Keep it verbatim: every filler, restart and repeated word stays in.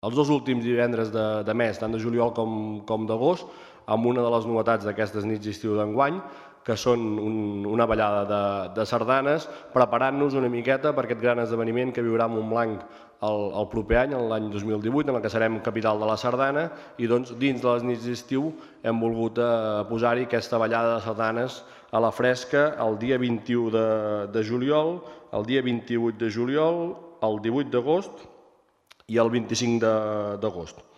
els dos últims divendres de, de mes, tant de juliol com, com d'agost, amb una de les novetats d'aquestes nits d'estiu d'enguany, que són un, una ballada de, de sardanes, preparant-nos una miqueta per aquest gran esdeveniment que viurà Montblanc el, el proper any, l'any dos mil divuit, en el que serem capital de la sardana, i doncs dins de les nits d'estiu hem volgut eh, posar-hi aquesta ballada de sardanes a la fresca el dia vint-i-u de, de juliol, el dia vint-i-vuit de juliol, el divuit d'agost i el vint-i-cinc d'agost.